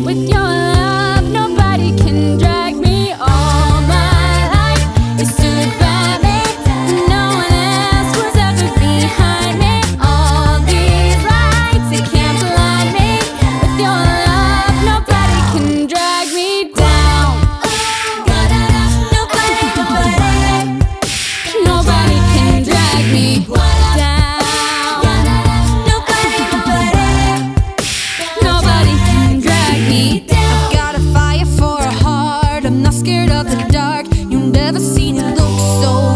With your love, nobody can drag me. All my life you stood by me. No one else was ever behind me. All these lights, they can't blind me. With your love, nobody can drag me down. Nobody can drag me down. Nobody can drag me down. I've got a fire for a heart. I'm not scared of the dark. You've never seen it look so